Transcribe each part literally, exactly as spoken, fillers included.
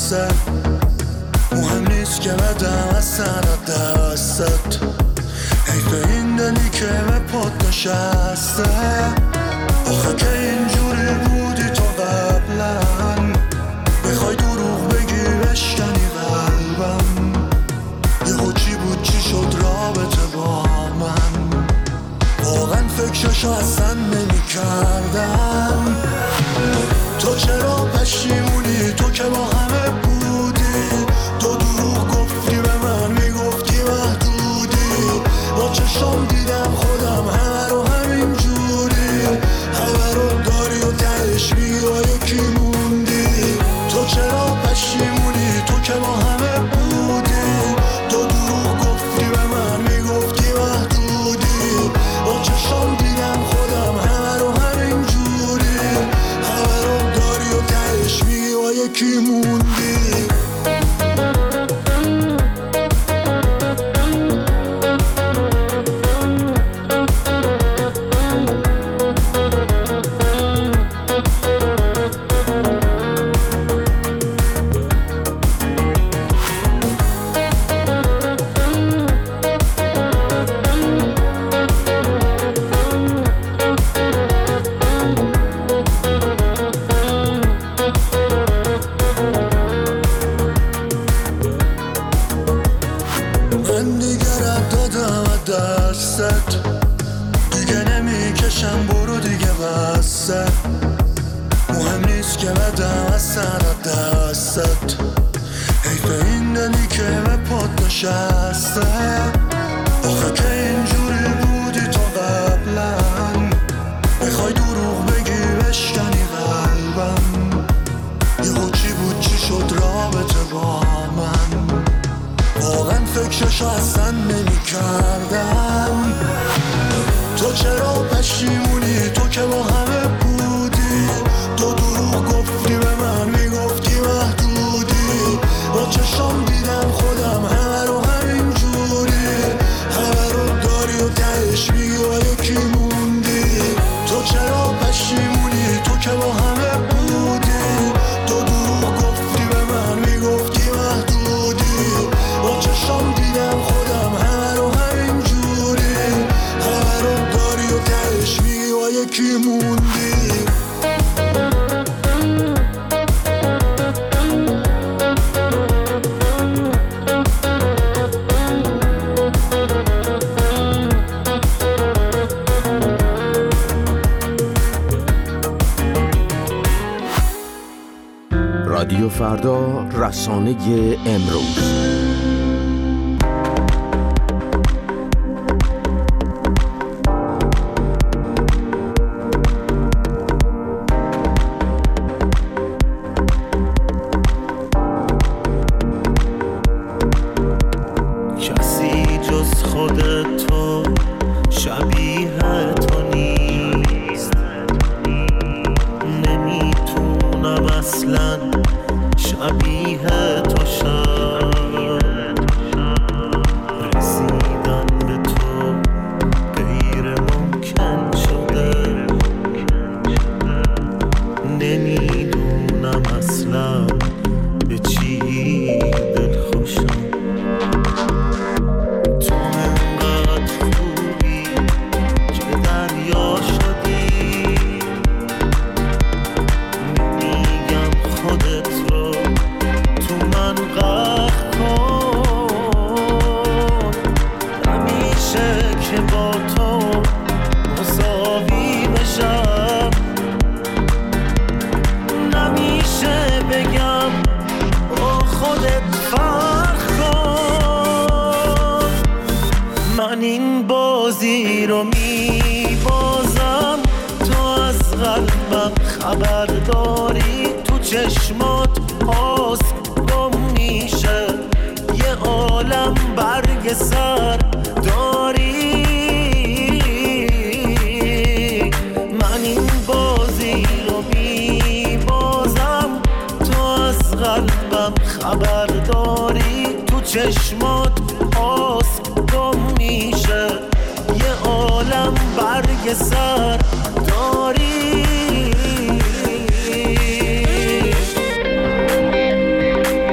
بسه، مهم نیست که بدم از سر دستت. حیف این دلی که به پات نشسته، آخه که اینجوری بودی تو قبلا، بخوای دروغ بگی بشکنی قلبم. یهو چی بود چی شد رابطه با من، واقعا فکرشو اصلا نمی کردم. تو چرا پشیمونی؟ تو که با همه بودی، تو دروغ گفتی به من، میگفتی محدودی. با چشم دیدم خودم همه رو همین جوری، همه رو داری و تهش میگی با یکی موندی. تو چرا پشیمونی؟ تو که با همه بودی، تو دروغ گفتی به من، میگفتی محدودی. با چشم دیدم خودم همه رو همین جوری، همه رو داری و تهش میگی با یکی موندی. دیگه نمیکشم برو دیگه بسه، مهم نیست که بدم از سر دستت. حیف این دلی که به پات نشسته، آخه که اینجوری بودی تو قبلا، بخوای دروغ بگی بشکنی قلبم. یهو چی بود چی شد رابطه با من، واقعا فکرشو اصلا نمی کردم. تو چرا پشیمونی؟ تو که با همه بودی، تو دروغ گفتی به من، میگفتی محدودی. با چشم دیدم خودم همه رو همین جوری، همه رو داری و تهش میگی با یکی موندی. تو چرا پشیمونی؟ تو که با همه بودی، تو دروغ گفتی به من، میگفتی محدودی. با چشم دیدم خودم همه رو همین جوری، همه رو داری و تهش میگی با یکی موندی. رادیو فردا، رسانه امروز. چشمات آس گم میشه، یه عالم برگ سر داری.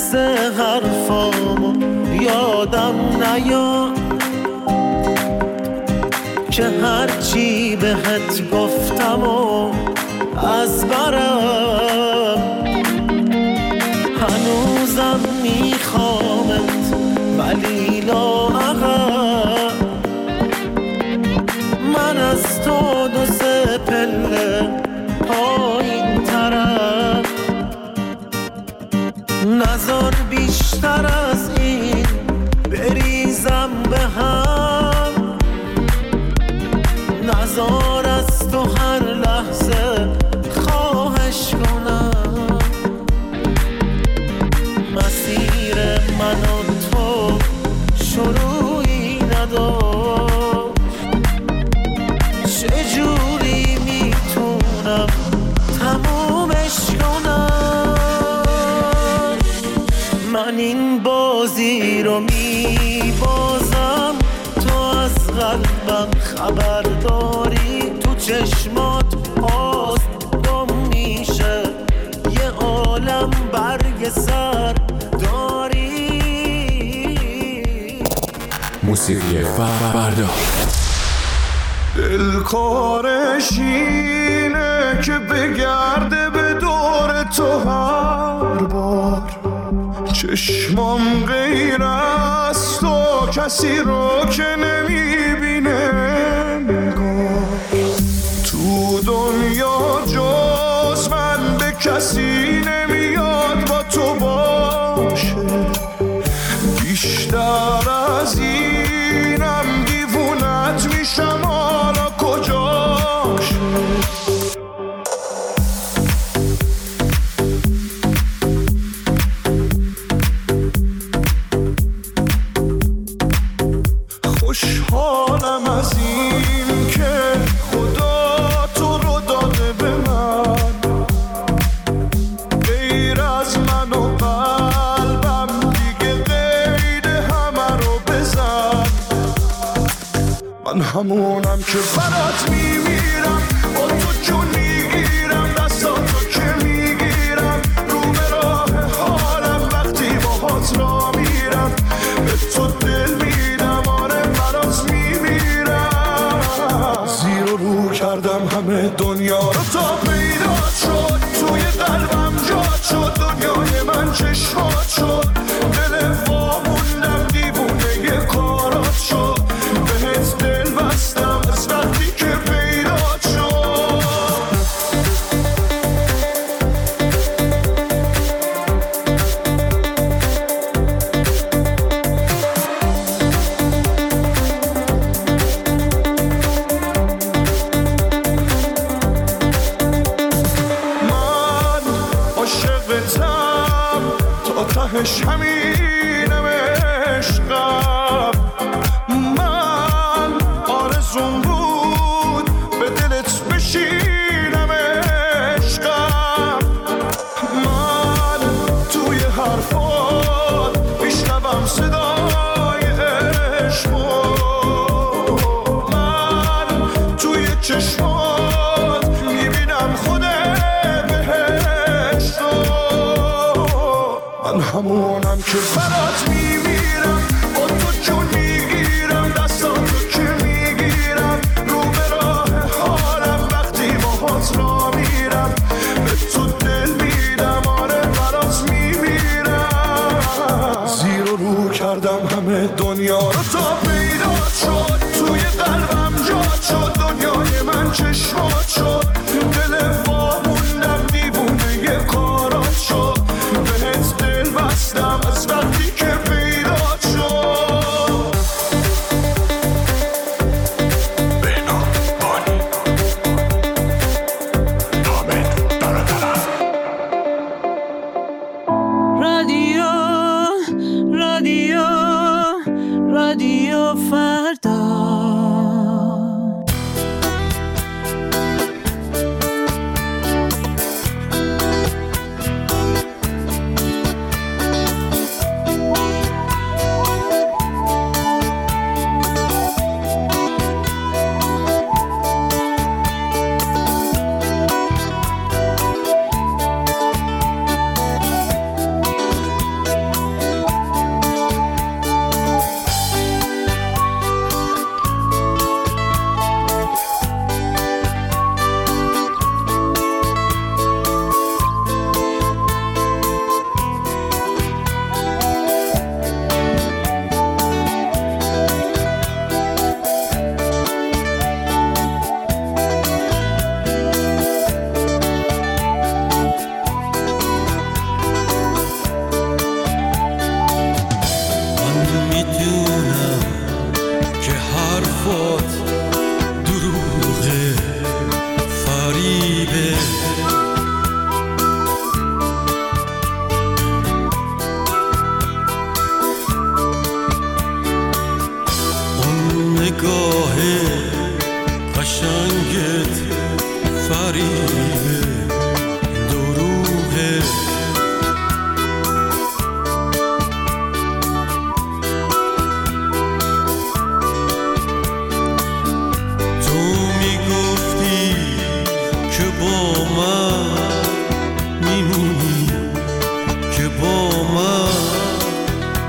مثل حرفامو یادم نیاد که هرچی بهت گفتم و از برم هنوزم میخوامت ولی لااقل من از تو دو سه پله پایین ترم نظر بیشتر از این بریزم به هم نظر از تو هر لحظه خواهش کنم مسیر من و تو شروعی نداشت چجوری میتونم تمومش کنم من این بازی رو میبازم تو از قلبم خبر داری تو چشمات آس گم میشه یه عالم برگ سر داری موسیقی فردا دلکارش اینه که بگرده به دور تو هر بار چشمام غیر از تو کسی رو که نمیبینه نگاه تو دنیا جز من به کسی نمیاد با تو باشه بیشتر از اینم دیوونت میشم حالا کجاشه خوشحالم از این که خدا تو رو داده به من غیر از من و قلبم دیگه غیر همه رو بزن من همونم که برات میمیرم با تو جون میگیرم دستاتو که میگیرم رو به راه حالم وقتی باهات را میرم به تو دل میدم آره برات میمیرم زیر و رو کردم همه دنیا رو تا پیدا شد توی قلبم جاد شد دنیای من چشمات شد دل واموندم دیوونه یه کارات شد بهت دل بستم از وقتی که پیدا شد من عاشقتم تا تهش همینم عشقم من آرزوم بود به دلت بشینم عشقم من توی حرفات میشنوم صدای عشقو من توی چشمات میبینم خود بهشتو من همونم که برات میمیرم با تو جون میگیرم دستاتو که میگیرم رو به راه حالم وقتی باهات را میرم به تو دل میدم آره برات میمیرم زیر و رو کردم همه دنیا رو تا پیدا شد توی قلبم جاد شد دنیای من چشمات شد دل واموندم دیوونه یه کارات شد بهت دل بستم از وقتی که پیدا شد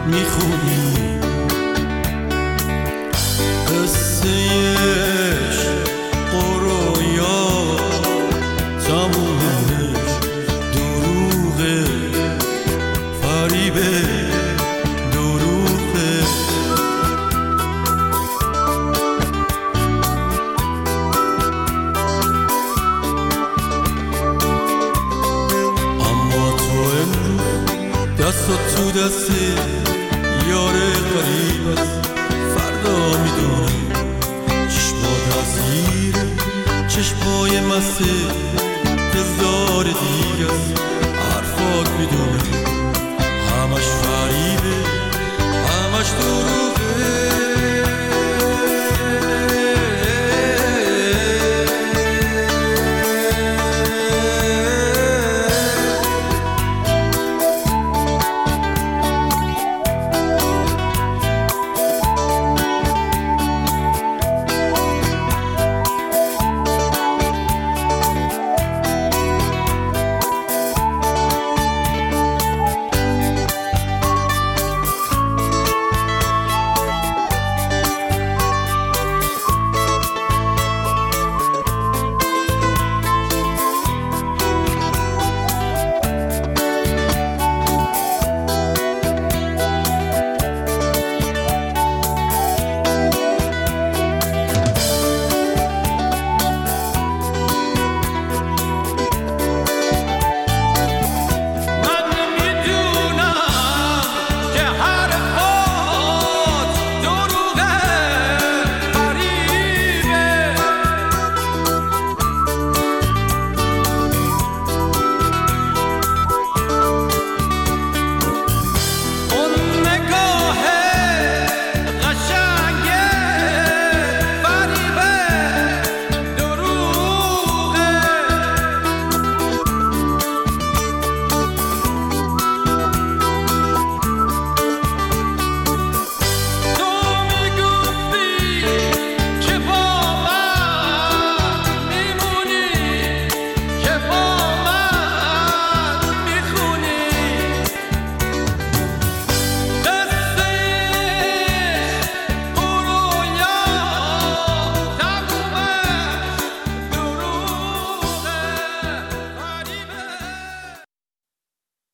میخونی قصهش قرویا تمومش دروغه فریبه دروغه اما تو امروز دستات تو دست یار غریبت فردا میدونی چشمات ازگیره چشمای مسته هزار دیگه حرفات میدونی